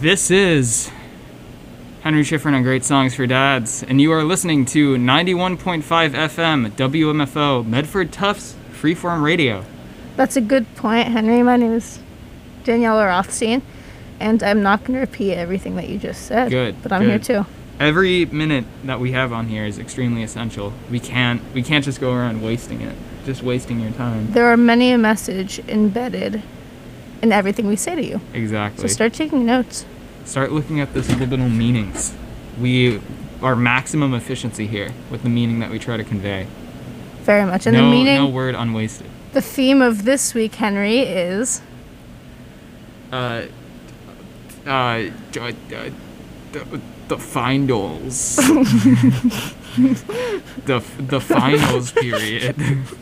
This is Henry Schifrin on Great Songs for Dads, and you are listening to 91.5 FM WMFO Medford Tufts Freeform Radio. That's a good point, Henry. My name is Danielle Rothstein, and I'm not going to repeat everything that you just said. Good. But I'm here too. Every minute that we have on here is extremely essential. We can't just go around wasting it. Just wasting your time. There are many a message embedded in everything we say to you. Exactly. So start taking notes. Start looking at the subliminal meanings. We are maximum efficiency here with the meaning that we try to convey. Very much. And the meaning. No word unwasted. The theme of this week, Henry, is. The finals. the finals period.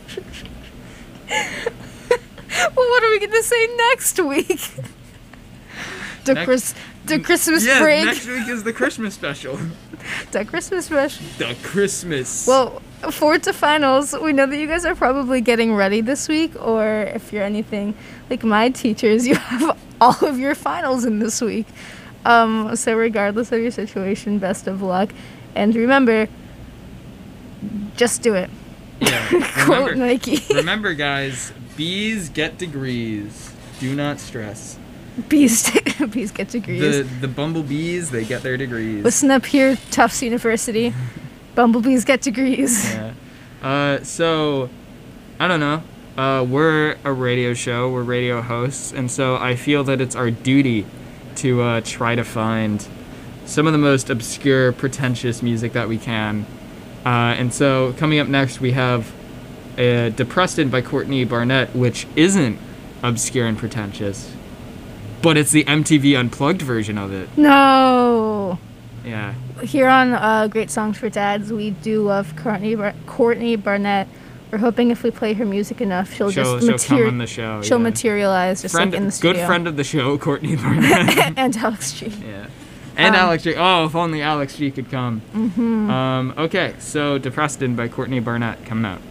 Well, what are we going to say next week? The Christmas break. Yeah, next week is the Christmas special. The Christmas special. The Christmas. Well, forward to finals. We know that you guys are probably getting ready this week, or if you're anything like my teachers, you have all of your finals in this week. So regardless of your situation, best of luck. And remember, just do it. Yeah. Quote Nike. Remember, guys, bees get degrees. Do not stress. Bees get degrees. The bumblebees, they get their degrees. Listen up here, Tufts University. Bumblebees get degrees. Yeah. So, I don't know. We're a radio show. We're radio hosts. And so I feel that it's our duty to try to find some of the most obscure, pretentious music that we can. And so coming up next, we have Depressed by Courtney Barnett, which isn't obscure and pretentious, but it's the MTV Unplugged version of it. No. Yeah. Here on Great Songs for Dads, we do love Courtney Barnett. We're hoping if we play her music enough, she'll come on the show. She'll materialize just like in the studio. Good friend of the show, Courtney Barnett. And Alex G. Yeah. And Alex G. Oh, if only Alex G could come. Mm-hmm. Okay, so Depressed by Courtney Barnett coming out.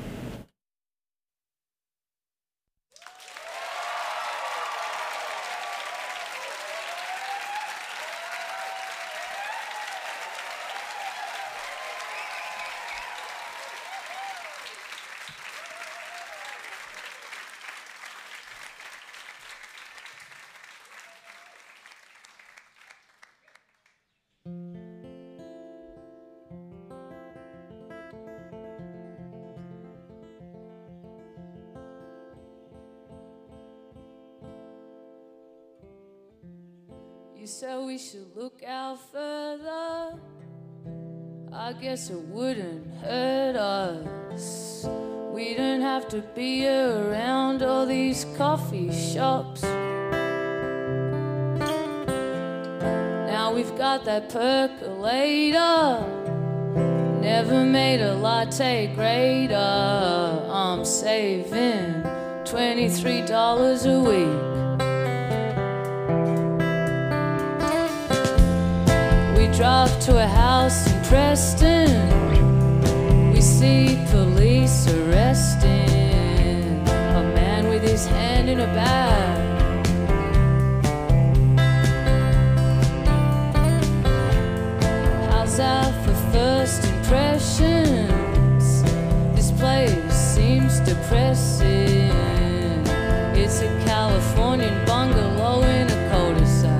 You said we should look out further. I guess it wouldn't hurt us. We don't have to be around all these coffee shops. Now we've got that percolator. Never made a latte greater. I'm saving $23 a week. Drive to a house in Preston. We see police arresting a man with his hand in a bag. How's that for first impressions? This place seems depressing. It's a Californian bungalow in a cul-de-sac.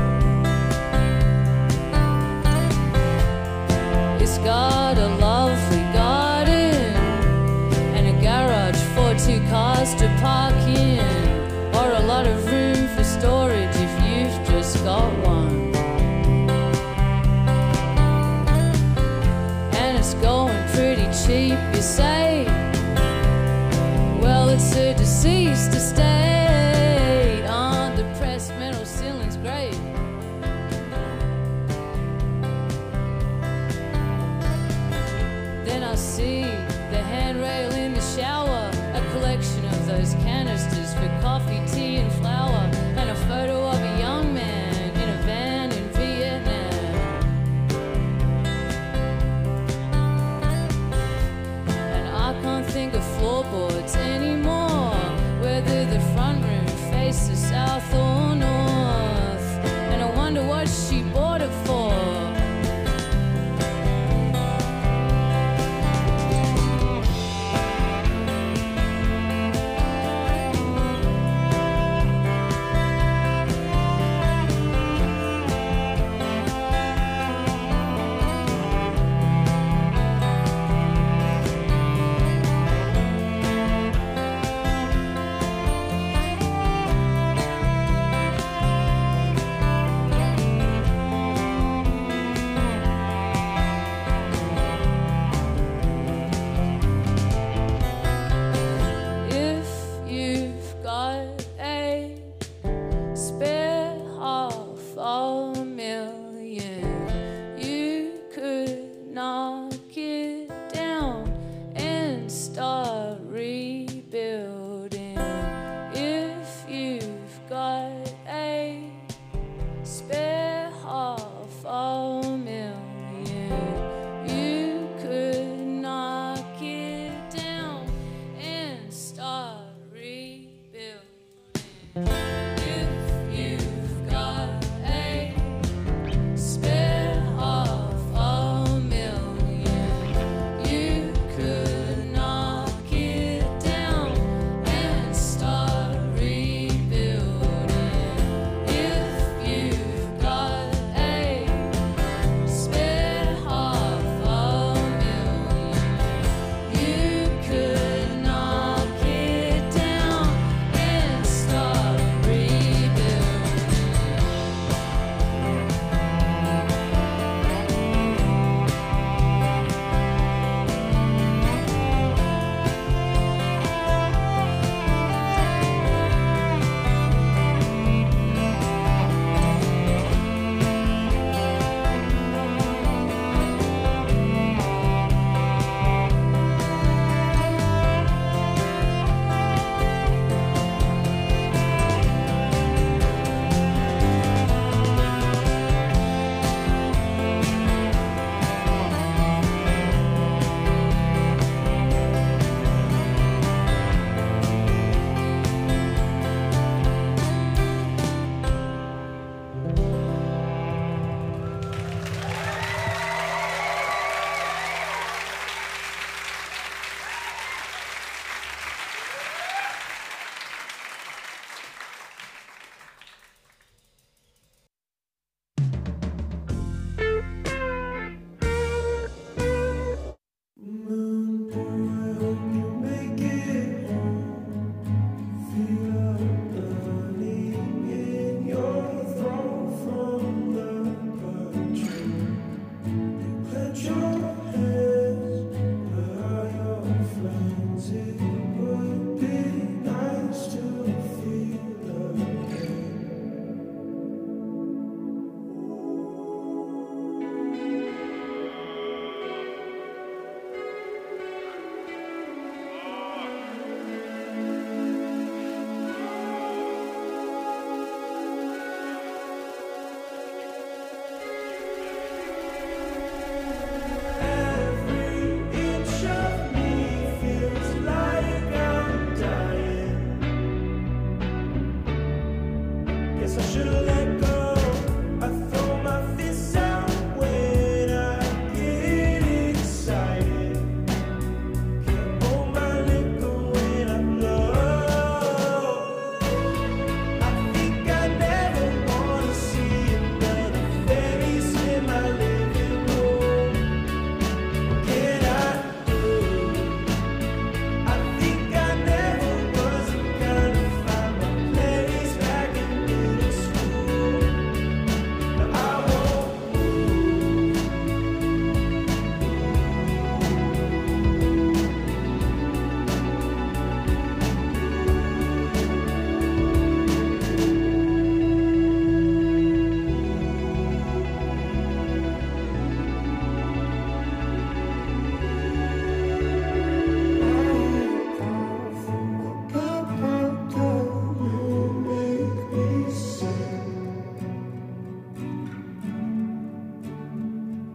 Got a lovely garden and a garage for 2 cars to park in, or a lot of room for storage if you've just got one. And it's going pretty cheap, you say? Well, it's a deceased estate. Undepressed metal ceiling's great. Then I see the handrail in the shower, a collection of those canisters for coffee, tea and flour, and a photo of a young man in a van in Vietnam. And I can't think of floorboards anymore, whether the front room faces south or north. And I wonder what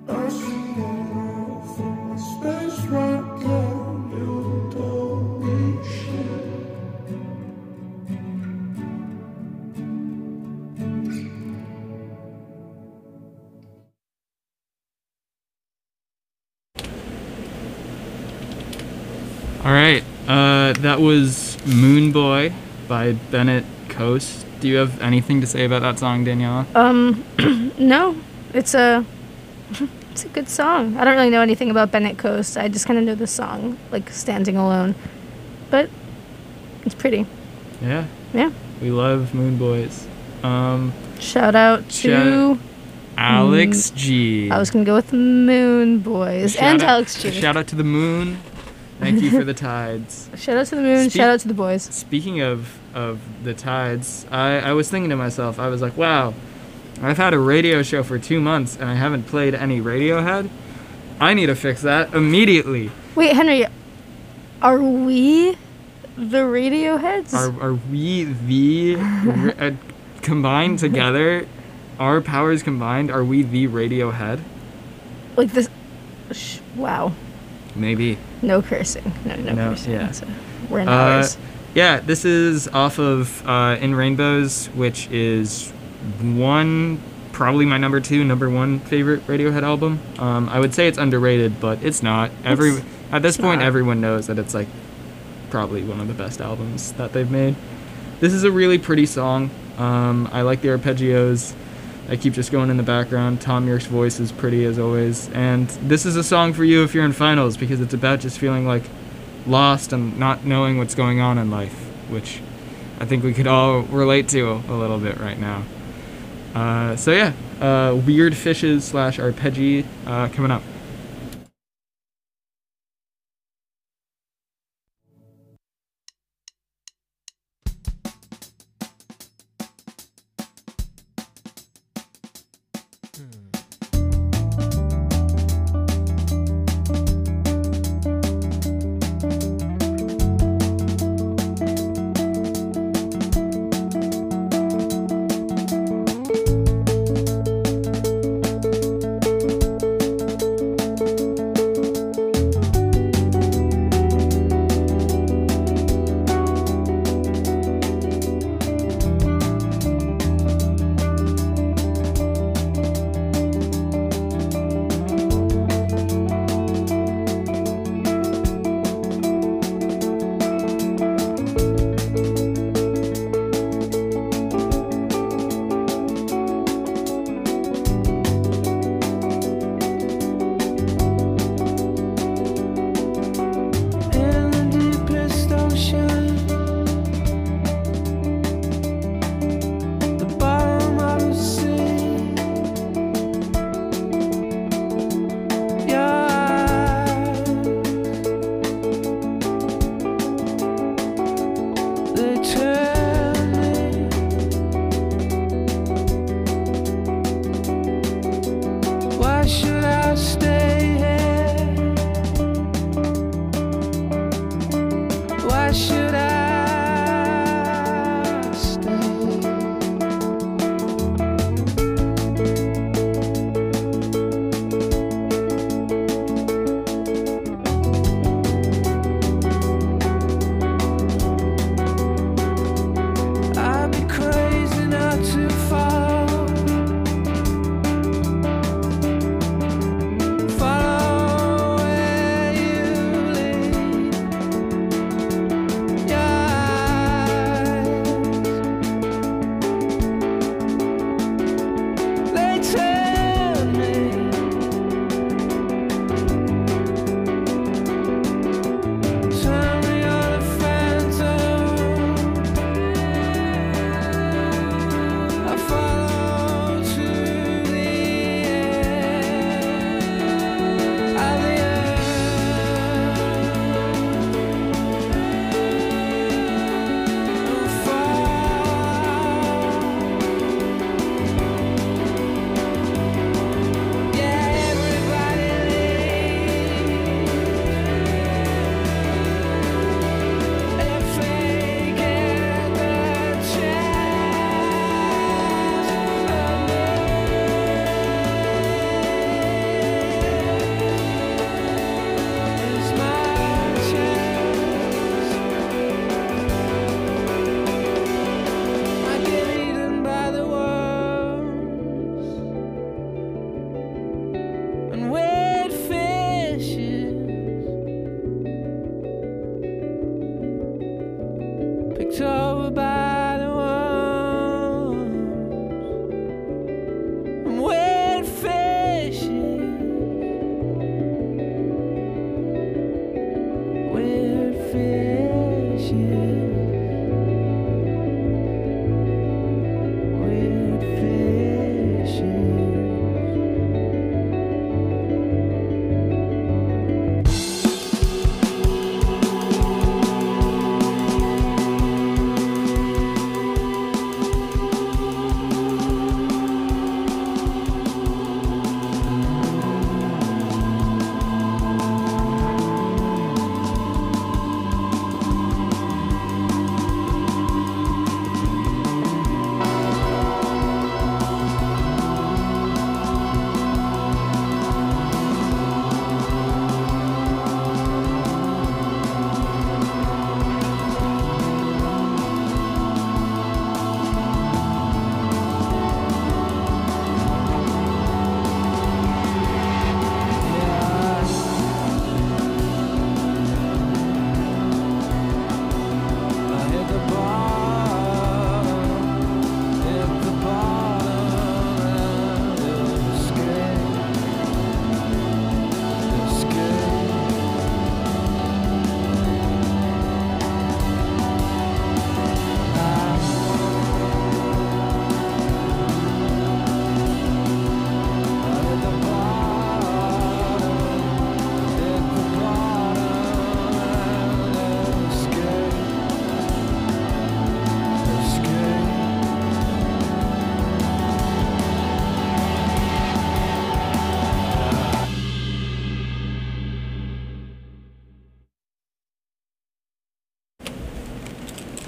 All right, that was Moon Boy by Bennett Coast. Do you have anything to say about that song, Daniela? No, it's a good song. I don't really know anything about Bennett Coast. I just kind of know the song, like standing alone. But it's pretty. Yeah. Yeah. We love Moon Boys. Shout out to Alex G. I was gonna go with Moon Boys and Alex G. Shout out to the moon. Thank you for the tides. Shout out to the moon. Shout out to the boys. Speaking of the tides, I was thinking to myself, I was like, wow, I've had a radio show for 2 months and I haven't played any Radiohead. I need to fix that immediately. Wait, Henry, are we the Radioheads? Are we the combined together? Our powers combined, are we the Radiohead? Like this? Wow. Maybe. No cursing. No cursing. Yeah. So we're in ours. Yeah, this is off of In Rainbows, which is probably my number 1 favorite Radiohead album. I would say it's underrated, but it's not. At this point, everyone knows that it's like probably one of the best albums that they've made. This is a really pretty song. I like the arpeggios. I keep just going in the background. Tom York's voice is pretty as always. And this is a song for you if you're in finals, because it's about just feeling like lost and not knowing what's going on in life, which I think we could all relate to a little bit right now. So yeah, Weird Fishes / Arpeggi coming up.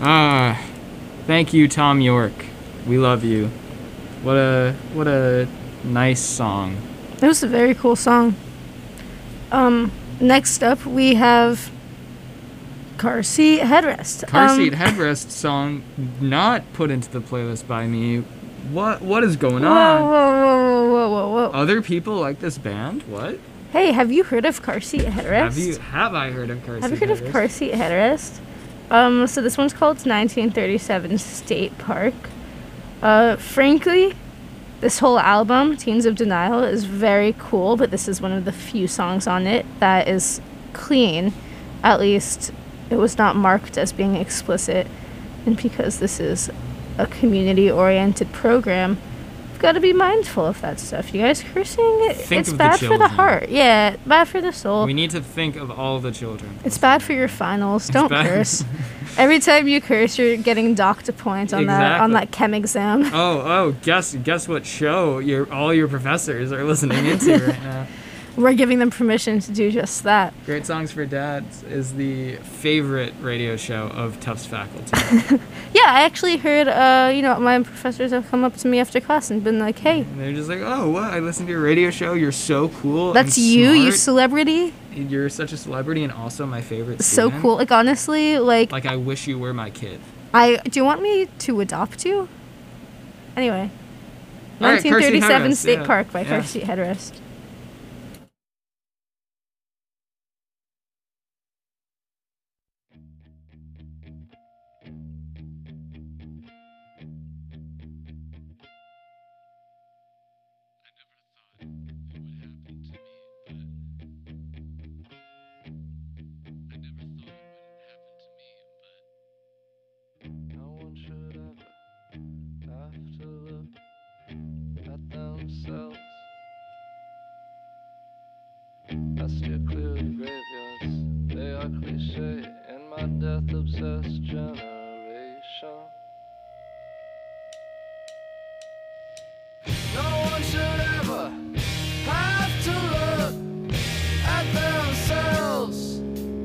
Thank you, Tom York. We love you. What a nice song. It was a very cool song. Next up we have Car Seat Headrest. Car Seat Headrest song not put into the playlist by me. What is going on? Whoa. Other people like this band? What? Hey, have you heard of Car Seat Headrest? Have I heard of Car Seat Headrest? Have you heard of Car Seat Headrest? So this one's called 1937 State Park. Frankly, this whole album, Teens of Denial, is very cool, but this is one of the few songs on it that is clean. At least it was not marked as being explicit. And because this is a community-oriented program, we've got to be mindful of that stuff. You guys cursing, it's bad for the heart. Yeah, bad for the soul. We need to think of all the children. It's bad for your finals. Don't curse. Every time you curse, you're getting docked a point on that chem exam. Oh, guess what show all your professors are listening into right now. We're giving them permission to do just that. Great Songs for Dads is the favorite radio show of Tufts faculty. Yeah, I actually heard, my professors have come up to me after class and been like, hey. And they're just like, oh, what? I listened to your radio show. You're so cool. That's and you, smart. you celebrity. You're such a celebrity and also my favorite So student. cool. Like, honestly, like I wish you were my kid. do you want me to adopt you? Anyway. All right, 1937 State yeah. Park by Car Seat Headrest. I steer clear of graveyards, they are cliche in my death-obsessed generation. No one should ever have to look at themselves.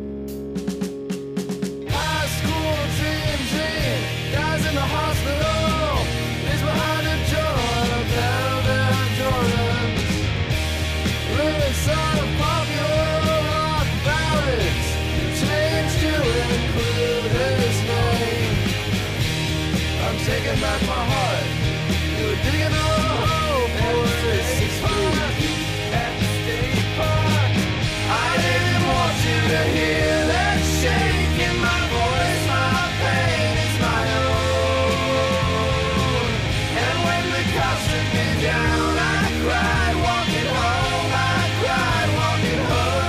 High school dream dies in the hospital, leaves behind a journal and a pair of Air Jordans. Lyrics of popular rock ballads changed to include his name. I'm taking back my heart. You were digging a hole for a 6 feet at the state park. I didn't want you to hear that shake in my voice. My pain is my own. And when the cops took me down, I cried walking home. I cried walking home.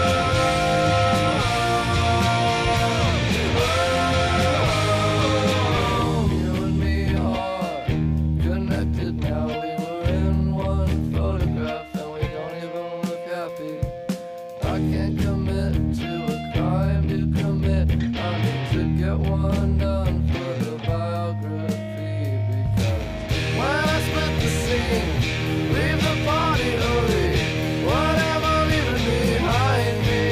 You and me are connected now. We were in one photograph and we don't even look happy. I can't commit to a crime to commit. I need to get one done for the biography, because when I split the scene, leave the party early, whatever leaving behind me.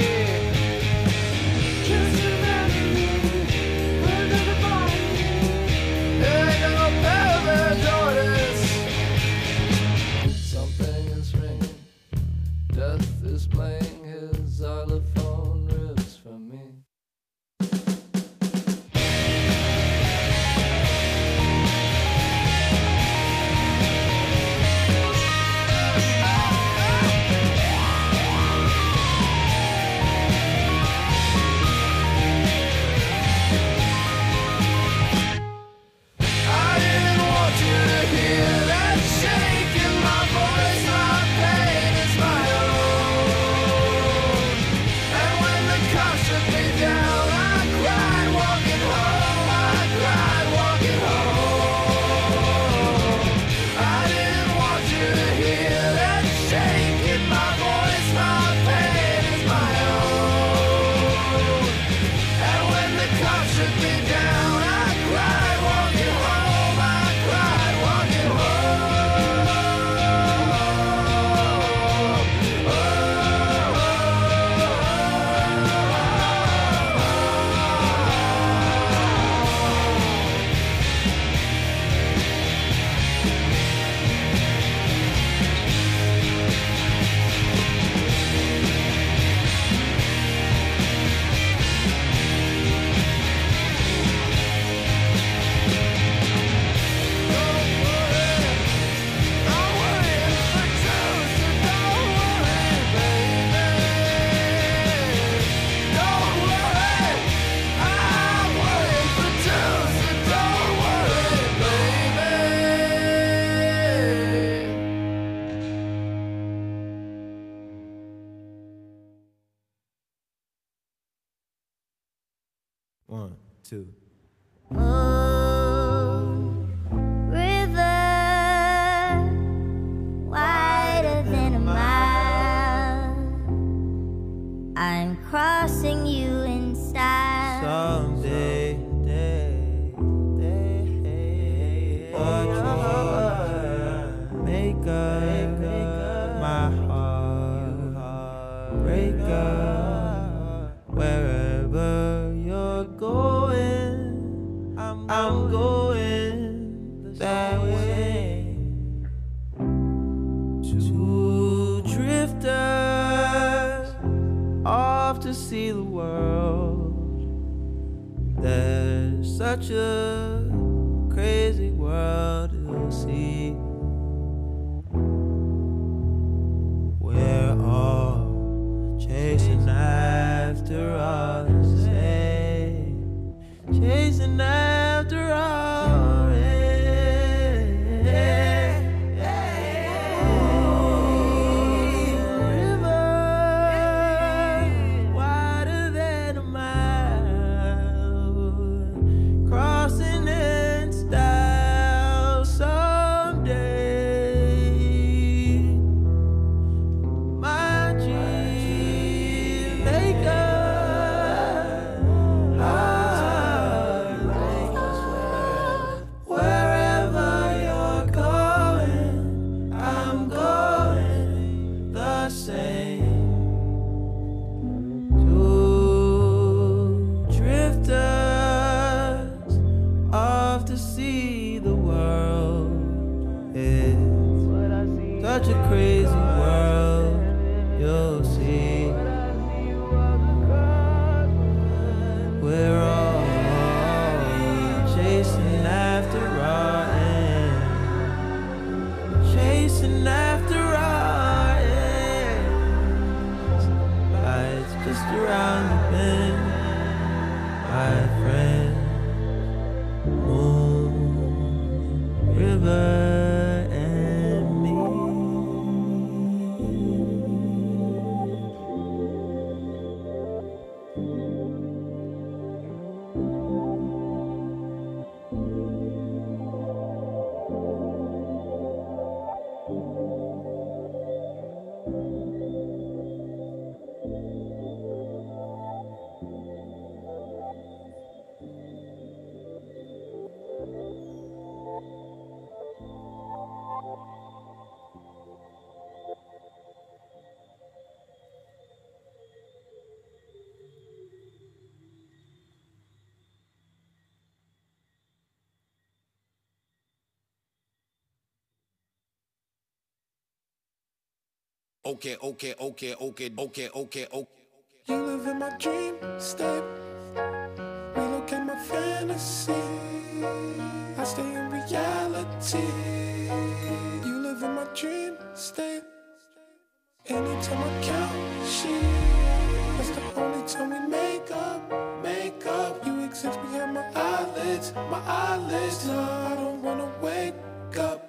Just imagine under the body. There ain't no pair of Air Jordans. Something is ringing. Death is playing his xylophone riffs for me. I didn't want you to hear that shake in my voice. My pain is my own. 1, 2. Oh, river, wider than a mile. I'm crossing you in style. Someday, but you make up my heart, break up wherever you're going. I'm going that way. Two drifters off to see the world. There's such a crazy world to see. We're all chasing after our same, chasing after our river, wider than a mile, crossing in style someday. My dream maker, wherever you're going, I'm going the same. Two drifters off to see the world. It's such a crazy world, you'll see. We're all chasing after our end, chasing after our ends. Life's just around the bend, my friend. Moon, river, and me. Okay. You live in my dream state. Relocate my fantasy. I stay in reality. You live in my dream state. Anytime I count sheep, that's the only time we make up. You exist behind my eyelids. No, I don't wanna wake up.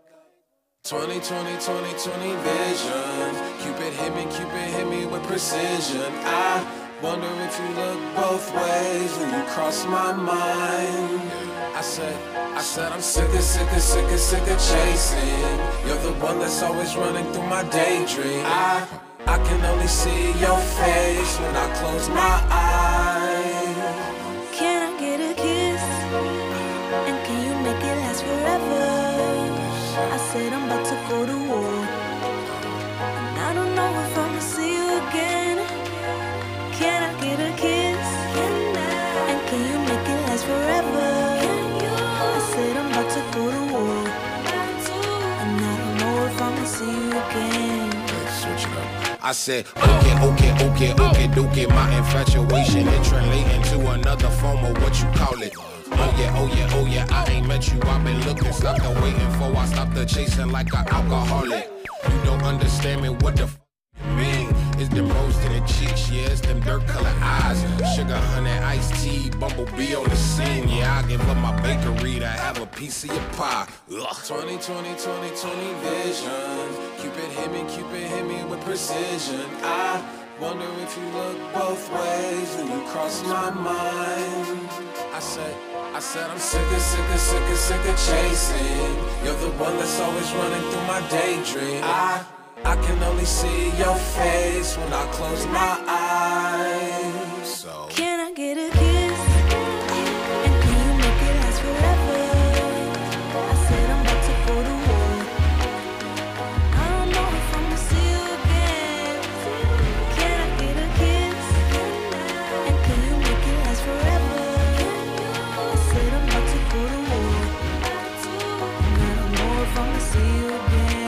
2020 vision. Cupid hit me with precision. I wonder if you look both ways when you cross my mind. I said I'm sick of chasing. You're the one that's always running through my daydream. I can only see your face when I close my eyes. Can I get a kiss? And can you make it last forever? I said I'm about to go to war, and I don't know if I'ma see you again. Can I get a kiss? And can you make it last forever? I said I'm about to go to war, and I don't know if I'ma see you again. Let's switch it up. I said, okay, my infatuation it translating to another form of what you call it. Oh yeah, I ain't met you, I've been looking, stopped the waiting for, I stopped the chasing like an alcoholic. You don't understand me, what the f mean? It's them rose to the cheeks, yeah, it's them dirt colored eyes. Sugar, honey, iced tea, bumblebee on the scene. Yeah, I give up my bakery to have a piece of your pie. Ugh. 2020 vision. Cupid hit me with precision. I Wonder if you look both ways when you cross my mind. I said I'm sick of chasing. You're the one that's always running through my daydream. I can only see your face when I close my eyes. So Can I get a kiss? And can you make it last forever? I said I'm about to go to war. I don't know if I'm gonna see you again. Can I get a kiss? And can you make it last forever? I said I'm about to go to war. And I don't know if I'm gonna see you again.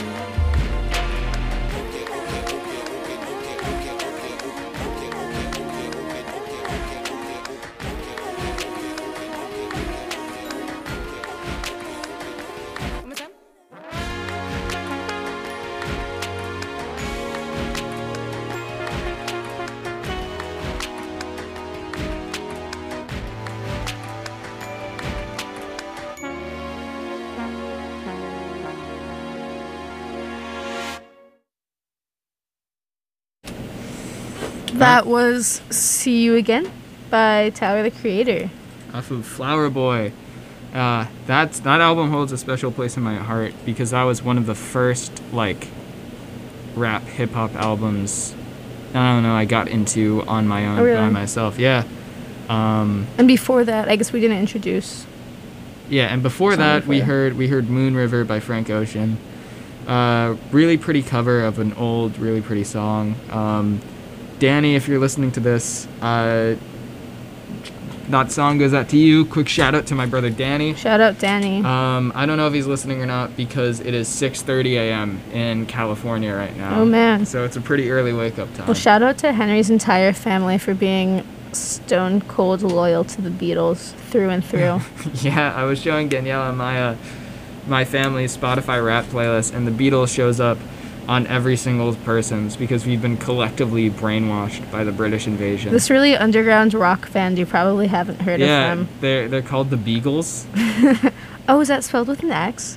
That was See You Again by Tyler, the Creator. Off of Flower Boy. That album holds a special place in my heart because that was one of the first like rap hip hop albums I don't know I got into on my own by myself. Yeah. And before that, I guess we didn't introduce. Yeah, and before that we heard Moon River by Frank Ocean. Really pretty cover of an old, really pretty song. Danny, if you're listening to this, that song goes out to you. Quick shout out to my brother Danny. Shout out Danny. I don't know if he's listening or not because it is 6:30 a.m. in California right now. Oh man. So it's a pretty early wake up time. Well, shout out to Henry's entire family for being stone cold loyal to the Beatles through and through. Yeah, I was showing Daniela my family's Spotify rap playlist, and the Beatles shows up on every single person's because we've been collectively brainwashed by the British invasion. This really underground rock band you probably haven't heard of them. Yeah, they're called the Beagles. Oh, is that spelled with an X?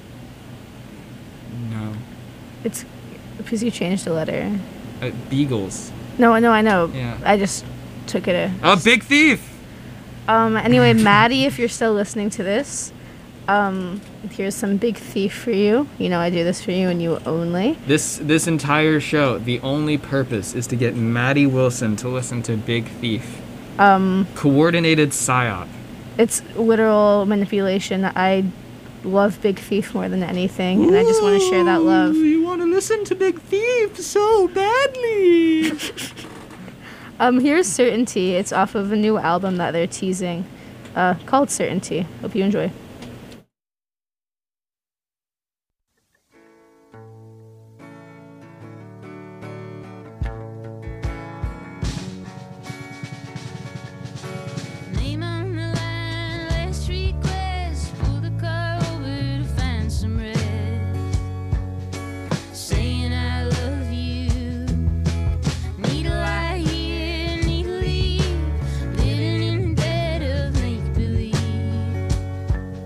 No. It's because you changed the letter. Beagles. No, I know. Yeah. I just took it. Big Thief! Anyway, Maddie, if you're still listening to this, here's some Big Thief for you. You know I do this for you and you only. This entire show, the only purpose is to get Maddie Wilson to listen to Big Thief. Coordinated psyop. It's literal manipulation. I love Big Thief more than anything, and I just want to share that love. You want to listen to Big Thief so badly. Here's Certainty. It's off of a new album that they're teasing, called Certainty. Hope you enjoy. Name on the line, last request. Pull the car over to find some rest. Saying I love you. Need a lie here, need to leave. Living in the bed of make believe.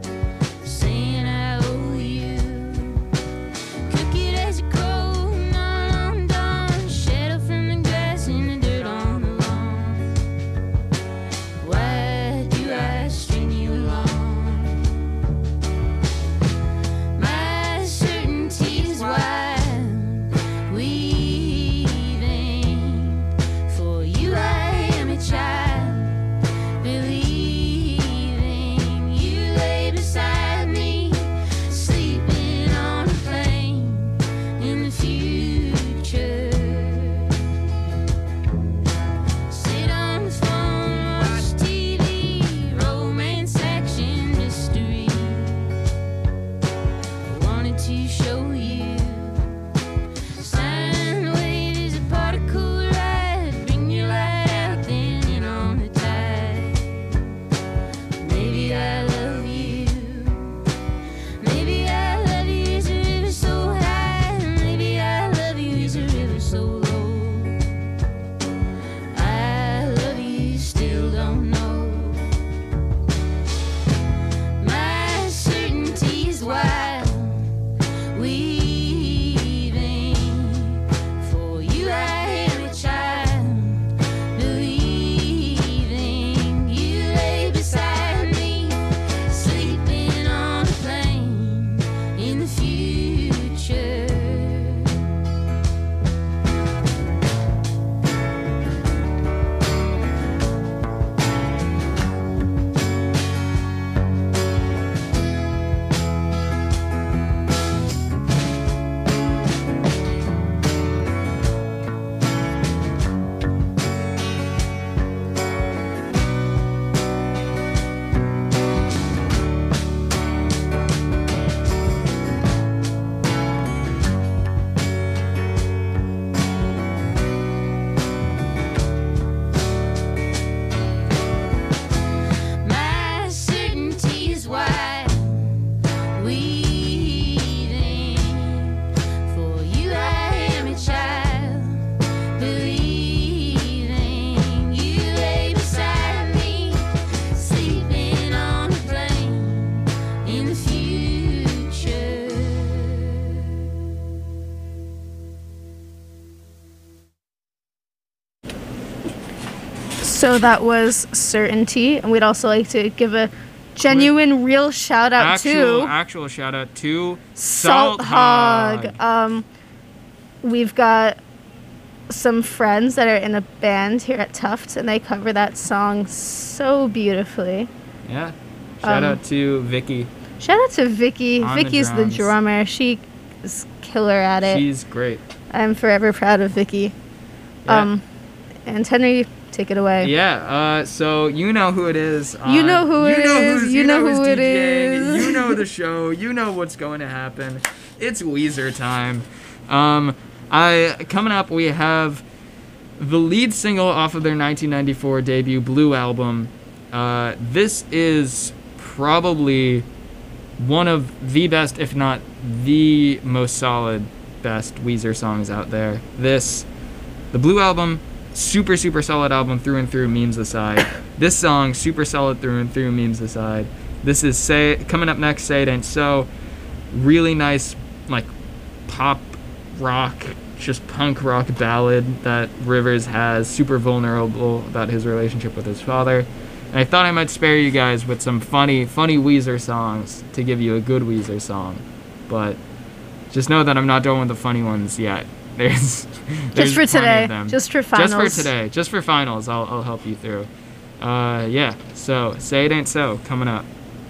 So that was Certainty, and we'd also like to give a genuine, real shout out to actual shout out to Salt Hog. We've got some friends that are in a band here at Tufts, and they cover that song so beautifully. Yeah. Shout out to Vicky. Shout out to Vicky. On the Vicky's the drums. drummer. She is killer at it. She's great. I'm forever proud of Vicky. Yeah. And Henry, take it away. Yeah, so you know who it is. You know who it is. You know who's who it DJing, is. You know the show. You know what's going to happen. It's Weezer time. Coming up, we have the lead single off of their 1994 debut Blue album. This is probably one of the best, if not the most solid, best Weezer songs out there. The Blue album, super, super solid album through and through, memes aside. This song, super solid through and through, memes aside. This is coming up next, Say It Ain't So. Really nice, like, pop rock, just punk rock ballad that Rivers has, super vulnerable about his relationship with his father. And I thought I might spare you guys with some funny Weezer songs to give you a good Weezer song. But just know that I'm not done with the funny ones yet. There's Just for plenty today. of them. Just for finals. Just for today. Just for finals. I'll help you through. Yeah. So, Say It Ain't So, coming up.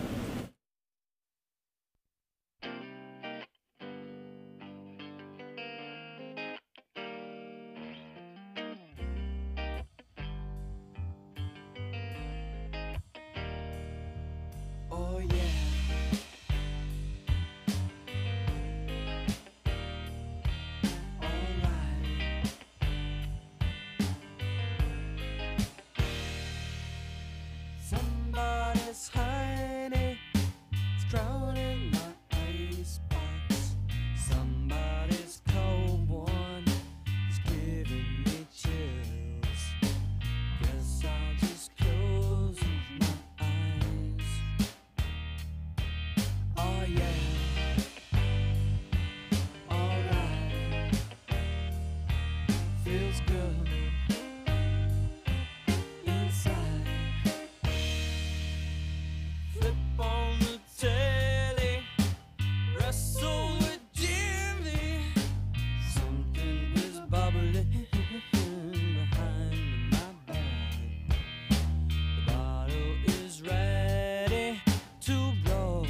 Oh yeah. Alright. Somebody's honey is drowning my icebox. Somebody's cold one is giving me chills. Guess I'll just close my eyes. Oh yeah, alright, feels good inside. Flip on the telly, wrestle with Jimmy. Something is bubbling behind my back. The bottle is ready to blow.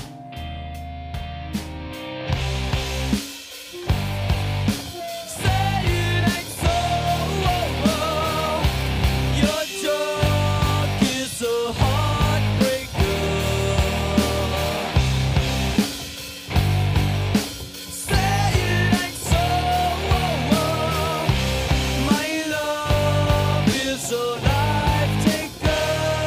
Say it ain't so. Your joke is a heartbreaker. Say it ain't so. My love is a life taker.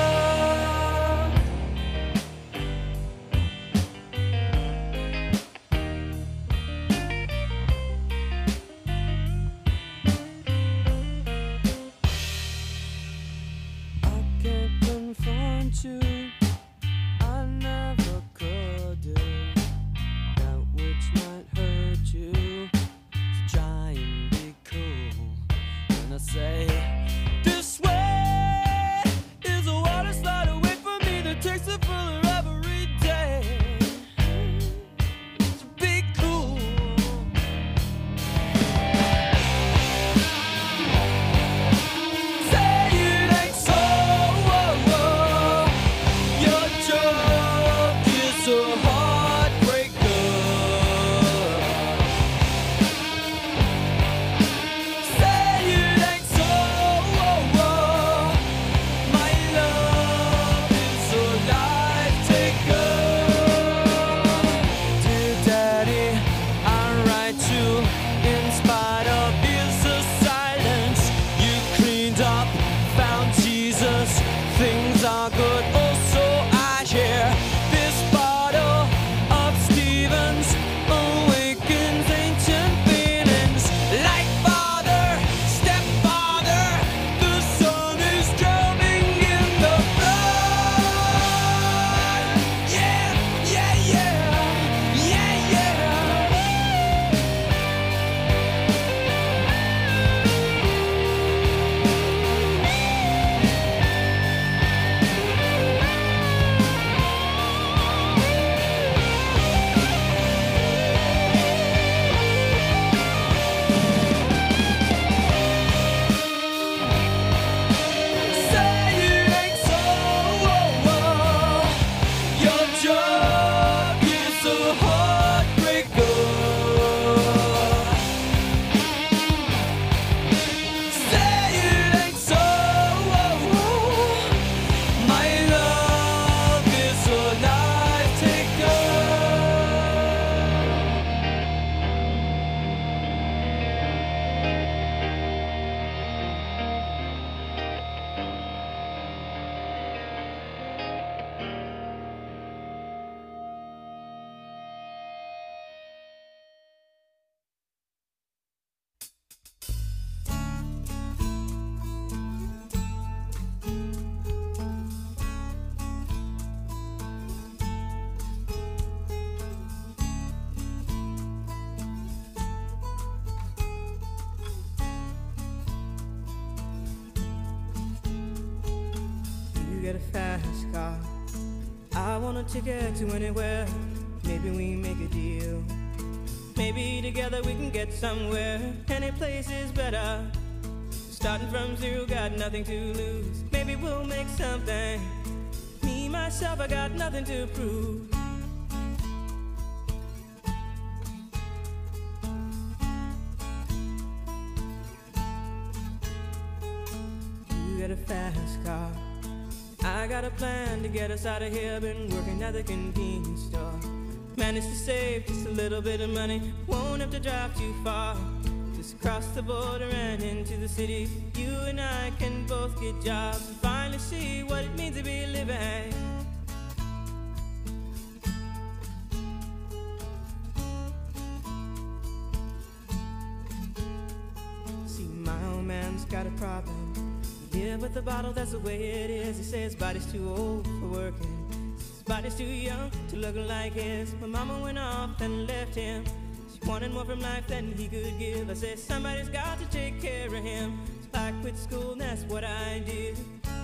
I can't confront you, I never could do that which might hurt you. So try and be cool when I say this way is a water slide away from me that takes it fuller every day. So be cool. Say it ain't so. Your joke is a heartbreaker. Say it ain't so. get a fast car. I want a ticket to anywhere. Maybe we make a deal. Maybe together we can get somewhere. Any place is better. Starting from zero, got nothing to lose. Maybe we'll make something. Me, myself, I got nothing to prove. You get a fast car. I got a plan to get us out of here. Been working at the convenience store. Managed to save just a little bit of money. Won't have to drive too far. Just cross the border and into the city. You and I can both get jobs and finally see what it means to be living. See, my old man's got a problem. He live with a bottle, that's the way it is. He says his body's too old for working. His body's too young to look like his. My mama went off and left him. She wanted more from life than he could give. I said somebody's got to take care of him. So I quit school and that's what I did.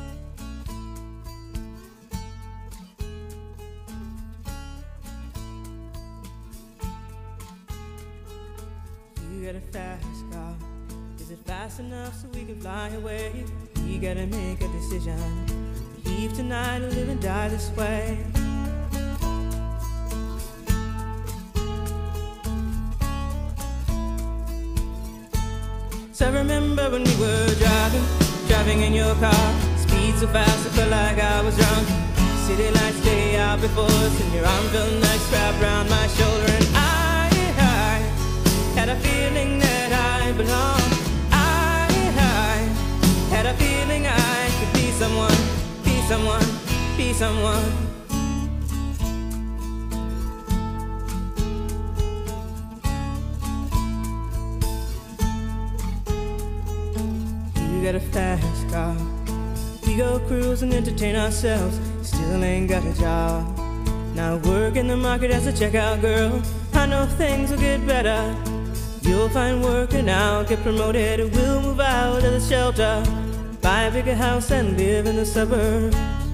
You got a fast car. Is it fast enough so we can fly away? We gotta make a decision. Leave tonight or live and die this way. So I remember when we were driving in your car. Speed so fast I felt like I was drunk. City lights day out before us, and your arm felt nice wrapped around my shoulder. And I had a feeling that I belonged. I had a feeling I could be someone, be someone, be someone. You got a fast car. We go cruise and entertain ourselves. Still ain't got a job. Now work in the market as a checkout girl. I know things will get better. You'll find work and I'll get promoted. We'll move out of the shelter, buy a bigger house and live in the suburbs.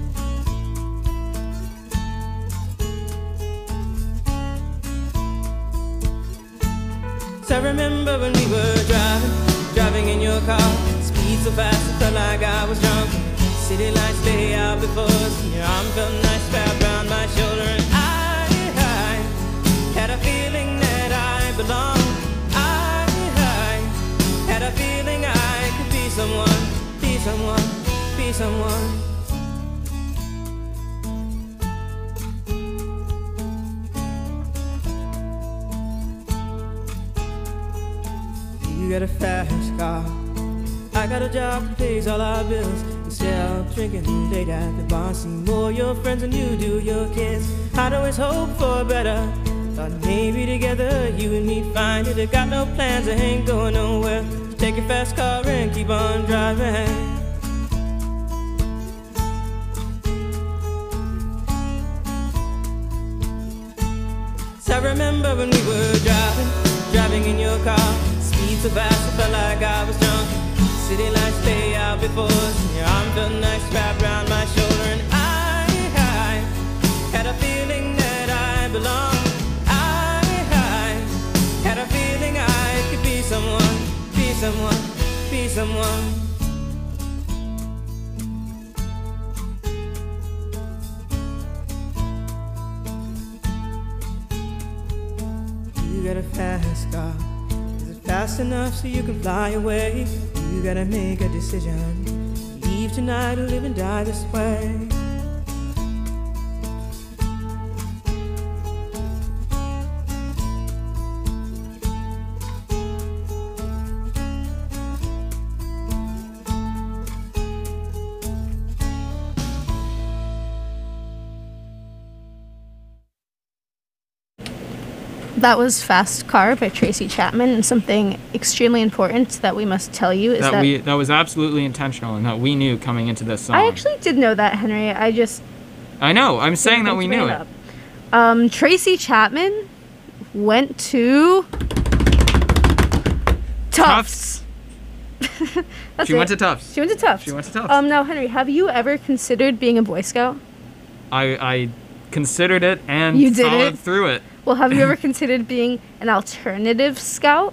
So I remember when we were driving in your car. Speed so fast I felt like I was drunk. City lights lay out before us, and your arm felt nice wrapped around my shoulder. And I had a feeling that I belonged. I had a feeling I could be someone, be someone, be someone. You got a fast car. I got a job that pays all our bills. Instead of drinking late at the bar, see more your friends than you do your kids. I'd always hope for better. Thought maybe together you and me'd find it. I got no plans, I ain't going nowhere. So take your fast car and keep on driving. So I remember when we were driving in your car. Speed so fast I felt like I was drunk. City lights lay out before us, and your arm felt nice wrapped around my shoulder. And I had a feeling that I belonged. I had a feeling I could be someone, be someone, be someone. You got a fast car. Fast enough so you can fly away. You gotta make a decision. Leave tonight or live and die this way. That was Fast Car by Tracy Chapman, and something extremely important that we must tell you is that was absolutely intentional and that we knew coming into this song. I actually did know that, Henry. I know. I'm saying that we knew it. Tracy Chapman went to Tufts. That's She it. went to Tufts. She went to Tufts. She went to Tufts. Now, Henry, have you ever considered being a Boy Scout? I considered it and You did followed it? through it. Well, have you ever considered being an alternative scout?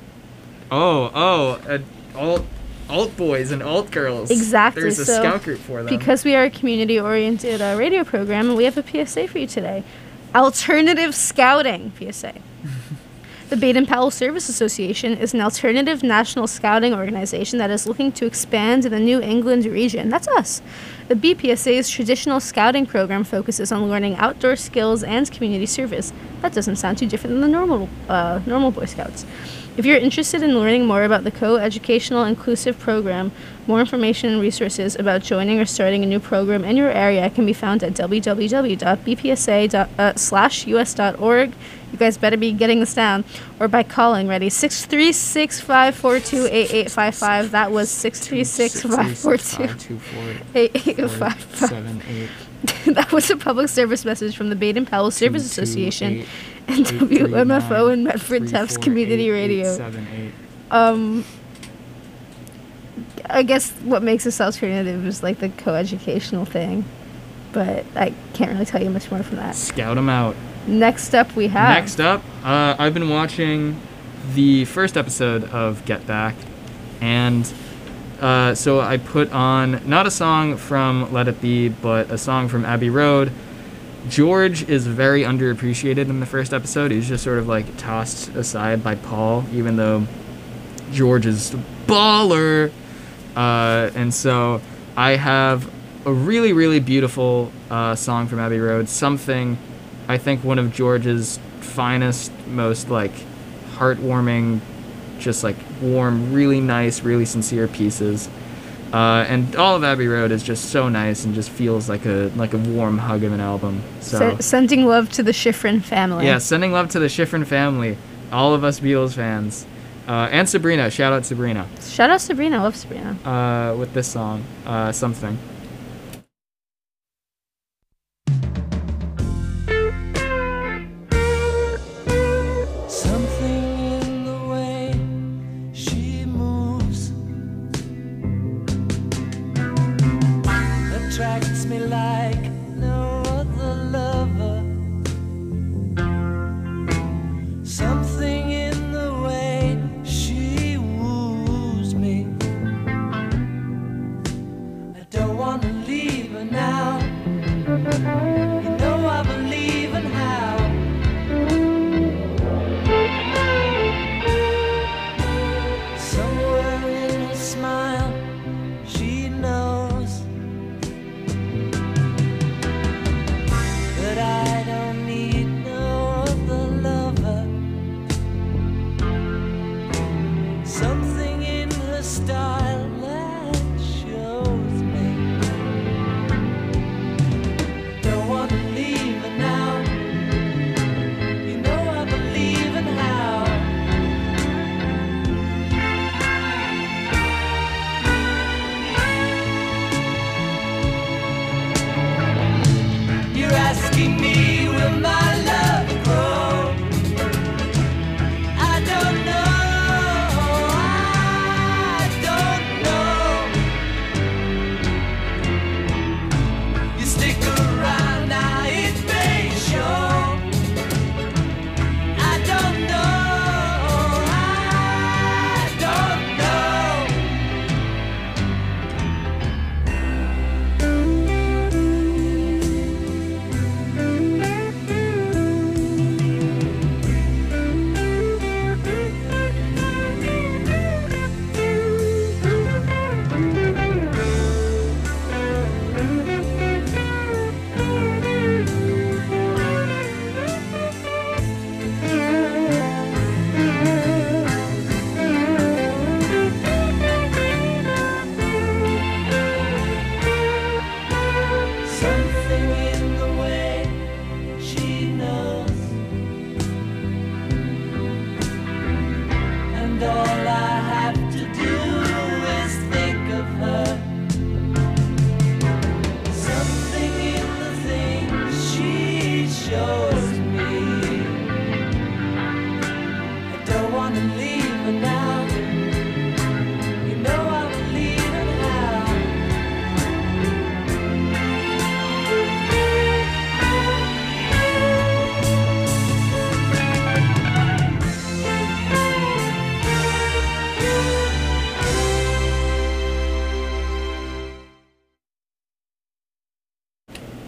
Alt boys and alt girls. Exactly. There's a so scout group for them. Because we are a community-oriented radio program, and we have a PSA for you today. Alternative Scouting PSA. The Baden-Powell Service Association is an alternative national scouting organization that is looking to expand in the New England region. That's us. The BPSA's traditional scouting program focuses on learning outdoor skills and community service. That doesn't sound too different than the normal Boy Scouts. If you're interested in learning more about the co-educational inclusive program, more information and resources about joining or starting a new program in your area can be found at www.bpsa/us.org. You guys better be getting this down, or by calling, ready, 636-542-8855. That was 636-542-8855. That was a public service message from the Baden-Powell Service Association and WMFO and Medford Tufts Community Radio. I guess what makes us alternative is like the co-educational thing, but I can't really tell you much more from that. Scout them out. Next up, we have. Next up, I've been watching the first episode of Get Back, and so I put on not a song from Let It Be, but a song from Abbey Road. George is very underappreciated in the first episode. He's just sort of like tossed aside by Paul, even though George is baller. And so I have a really, really beautiful song from Abbey Road. Something, I think, one of George's finest, most like heartwarming, just like warm, really nice, really sincere pieces. And all of Abbey Road is just so nice and just feels like a warm hug of an album. So Sending love to the Schifrin family. yeah, sending love to the Schifrin family, all of us Beatles fans, and Sabrina. Shout out Sabrina. Shout out Sabrina. I love Sabrina. With this song, Something. Something in the way she moves attracts me like no other lover. Something in the way she woos me. I don't want to leave her now. You know I believe in how. Somewhere in her smile, she knows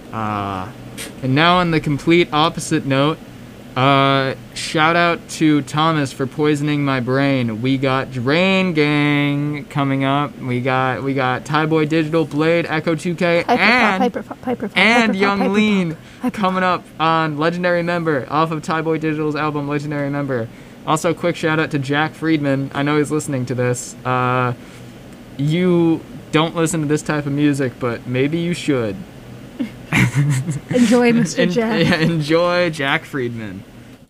And now on the complete opposite note, shout out to Thomas for poisoning my brain. We got Drain Gang coming up. We got Thai Boy Digital, Blade, Echo 2K, and Young Lean coming up on Legendary Member off of Thai Boy Digital's album Legendary Member. Also, quick shout out to Jack Friedman. I know he's listening to this. You don't listen to this type of music, but maybe you should. Enjoy, Mr. Jack. Yeah, enjoy Jack Friedman.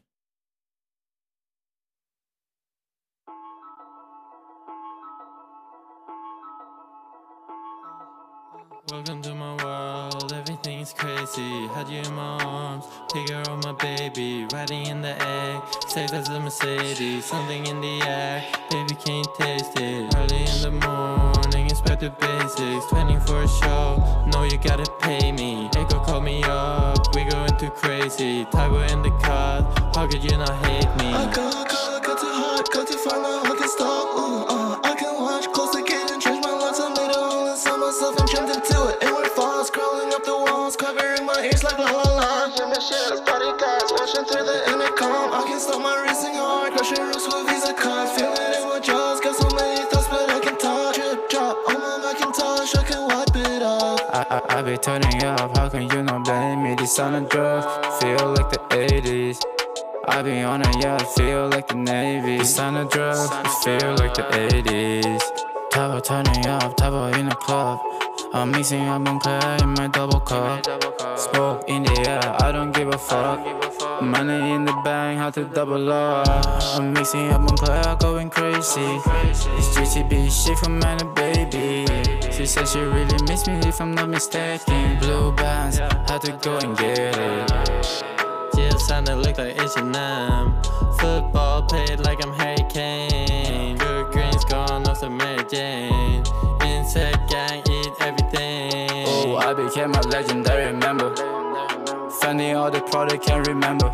Welcome to my world, everything's crazy. Had you in my arms, take care of my baby. Riding in the air, safe as a Mercedes. Something in the air, baby can't taste it. Early in the morning, inspect the basics. 24 show, know you gotta pay me. Echo call me up, we going too crazy. Tiger in the cut, how could you not hate me? I got too hot, got too far, now I can stop. I can watch close the gate and change my locks. I made a hole inside myself and jumped into it. Inward falls, crawling up the walls, covering my ears like la la la. Hear the shit, bodyguards watching through the intercom. I can stop my racing heart, crushing roofs with Visa cards. Feel it in my jaws, got so many thoughts, but I can talk. Drip drop on my Macintosh, I can wipe it off. I be turning up, how can you not blame me? This on a drug, feel like the 80s. I be on a yacht, feel like the Navy. This on a drug, feel like the 80s. Tabo turning up, Tabo in the club. I'm mixing up Moncler in my double cup. Smoke in the air, I don't give a fuck. Money in the bank, how to double up. I'm mixing up Moncler, going crazy. It's GTB shit from man and baby. She said she really miss me if I'm not mistaken. Blue bands, had to go and get it. Jill sounded look like H&M. Football played like I'm Harry Kane. Good greens gone off the Mary Jane. Insect gang eat everything. Oh, I became a legendary member. Funny all the product can't remember.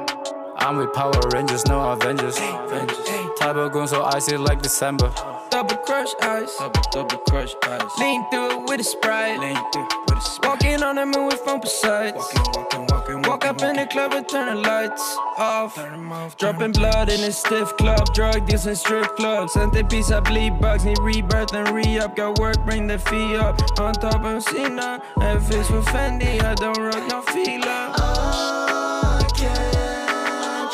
I'm with Power Rangers, no Avengers. Type of gun so icy like December. Double crush ice, Double crush ice. lean through it with a Sprite. Walking on the moon with phone sides. Walk up in the club and turn the lights off. Dropping blood in a stiff club. Drug deals and strip clubs. Centipedes, I bleed bugs. Need rebirth and re-up. Got work, bring the fee up. On top of Cena. If it's for Fendi, I don't rock no fila. I can't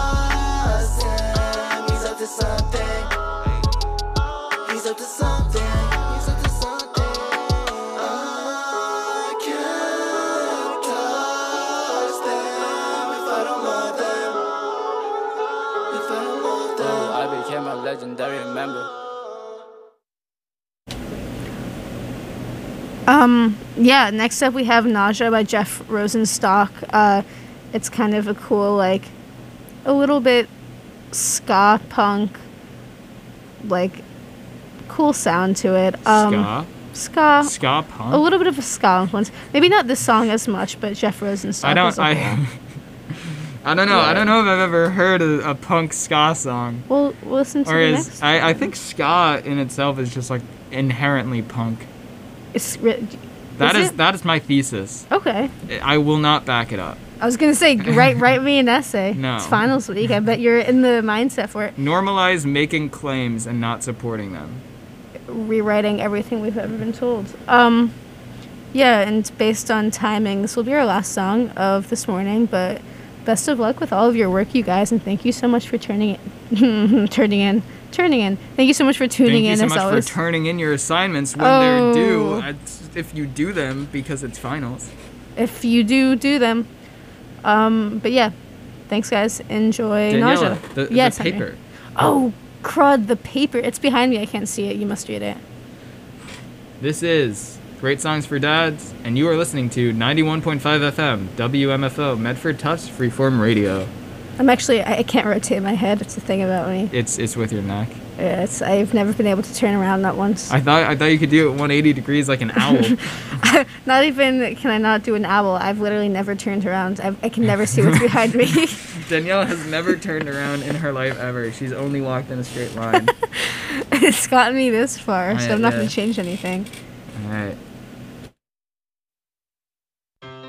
trust him. He's up to something. He's up to something. He's up to something. I can't trust them if I don't love them. If I don't love them. Oh, I became a legendary member. Yeah, next up we have Nausea by Jeff Rosenstock. It's kind of a cool, like, a little bit ska punk, like, cool sound to it. Ska? Ska. Ska punk? A little bit of a ska influence. Maybe not this song as much, but Jeff Rosenstock. I don't know. Yeah. I don't know if I've ever heard a punk ska song. We'll listen to Or the is next. I think ska in itself is just like inherently punk. That is my thesis. Okay. I will not back it up. I was gonna say write me an essay. No. It's finals week. I bet you're in the mindset for it. Normalize making claims and not supporting them. Rewriting everything we've ever been told. Yeah, and based on timing, this will be our last song of this morning, but best of luck with all of your work, you guys, and thank you so much for turning in. Thank you so much for tuning in, Thank you so as much always. for turning in your assignments when they're due. Oh. If you do them because it's finals. If you do them. But yeah, thanks, guys. Enjoy Daniela, Nausea. the Yes, paper. Henry. Oh, crud, the paper. It's behind me. I can't see it. You must read it. This is Great Songs for Dads, and you are listening to 91.5 FM, WMFO, Medford Tufts Freeform Radio. I can't rotate my head. It's a thing about me. It's with your neck. Yeah, I've never been able to turn around not once. I thought you could do it 180 degrees like an owl. Not even can I not do an owl. I've literally never turned around. I can never see what's behind me. Danielle has never turned around in her life ever. She's only walked in a straight line. It's gotten me this far, so I'm not Yeah. going to change anything. All right.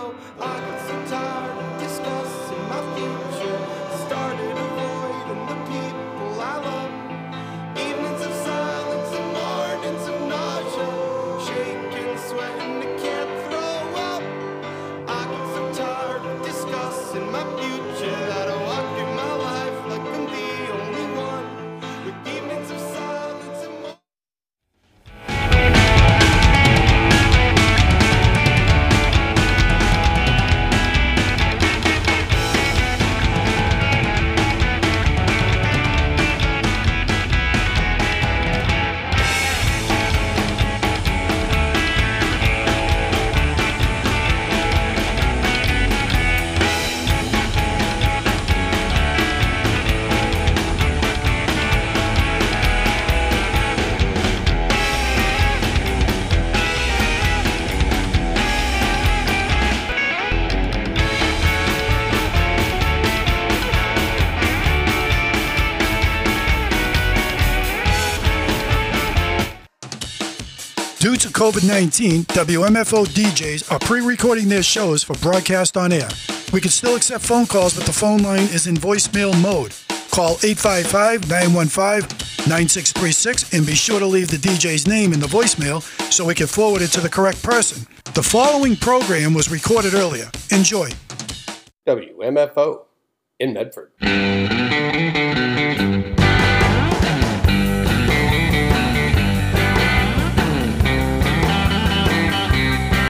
I got so tired of discussing my future. Started avoiding the people I love. Evenings of silence and mornings of nausea. Shaking, sweating, I can't throw up. I get so tired of discussing my future that I walk through my life like I'm the only one. With evenings of silence and mornings. Due to COVID-19, WMFO DJs are pre-recording their shows for broadcast on air. We can still accept phone calls, but the phone line is in voicemail mode. Call 855-915-9636 and be sure to leave the DJ's name in the voicemail so we can forward it to the correct person. The following program was recorded earlier. Enjoy. WMFO in Medford.